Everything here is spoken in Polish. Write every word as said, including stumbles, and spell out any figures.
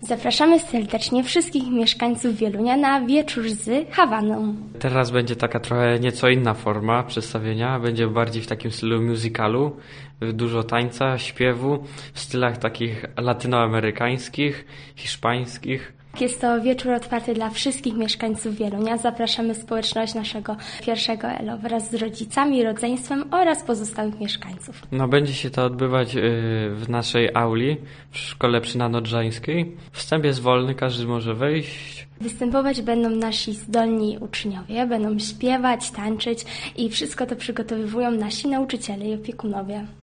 Zapraszamy serdecznie wszystkich mieszkańców Wielunia na wieczór z Hawaną. Teraz będzie taka trochę nieco inna forma przedstawienia. Będzie bardziej w takim stylu musicalu. Dużo tańca, śpiewu w stylach takich latynoamerykańskich, hiszpańskich. Jest to wieczór otwarty dla wszystkich mieszkańców Wielunia. Zapraszamy społeczność naszego pierwszego E L O wraz z rodzicami, rodzeństwem oraz pozostałych mieszkańców. No, będzie się to odbywać w naszej auli w szkole przynadodrzańskiej. Wstęp jest wolny, każdy może wejść. Występować będą nasi zdolni uczniowie, będą śpiewać, tańczyć i wszystko to przygotowują nasi nauczyciele i opiekunowie.